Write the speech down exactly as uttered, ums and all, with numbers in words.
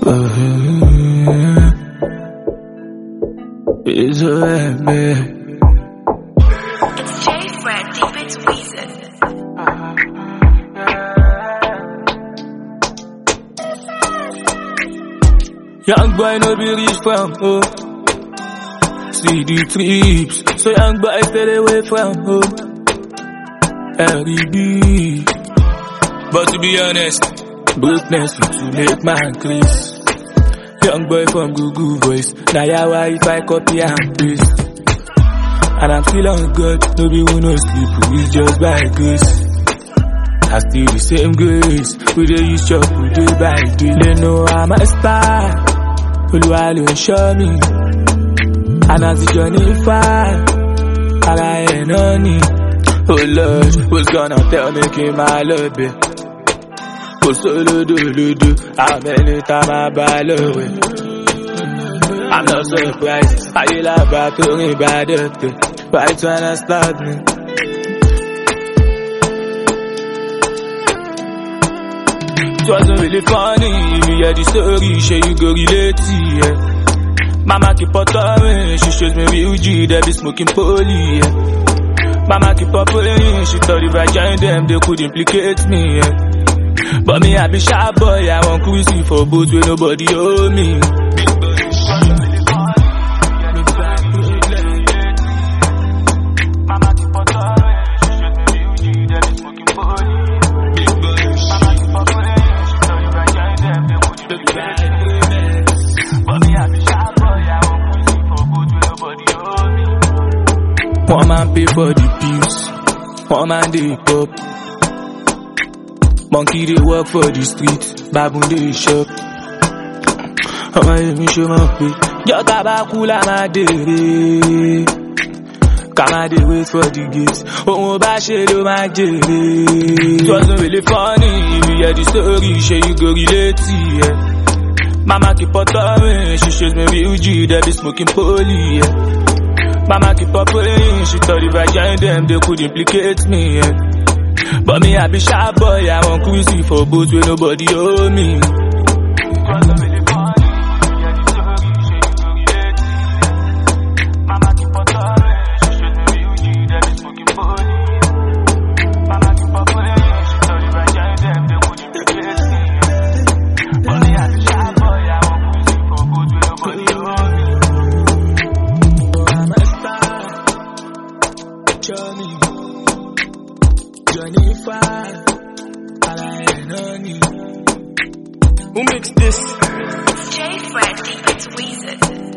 Uh, it's a baby. It's J Fred, deep into Weezer. Young boy no be rich from home. See the trips, so young boy stay away from home. L E B. But to be honest, brokenness to make man crease. Young boy from Google Voice, now yeah why if I copy and paste. And I'm still on God, no be who no sleep, it's just by grace. I still the same grace, we dey use chop, we dey by day. They know I'm a star, Oluwa lo show me. And as the journey far, I ain't on it. Oh Lord, what's gonna tell me keep my love be? Oh solo do do do, how many times I ball away? I'm not surprised, I you laugh back to me by the day. Right when I start me. It wasn't really funny, if you hear the story, sure you go relate to yeah. Mama keep on telling, she shows me real G, they be smoking poly, yeah. Mama keep on pulling, she thought if I joined them, they could implicate me, yeah. But me, I be sharp boy, I want cruising for boats where nobody owe me. One man pay for the pills, one man dey pop. Monkey dey work for the street, baboon dey shop. Ọmọ èmi ṣe mọ̀ pé jọ́ta bá kú la máa dèrè. Ká máa dey wait for the gate, òun bá ṣe ló máa jèrè. It wasn't really funny, if you hear the story, ṣe you go relate to yeah. Mama keep on telling, she shows me real G, they be smoking poly yeah. Mama keep on praying, she thought if I joined them, they could implicate me, yeah. But me, I be sharp boy, I want cruising for boats where nobody owe me. Mama keep on telling, she shows me real G, they be smoking poly. Mama keep on praying, she thought if I joined them, they could implicate me, yeah. But me, I be sharp boy, I want cruising for boats where nobody owe me. Johnny, Johnny fire, I ain't on you. Who makes this? J Fred, deep into Weezer.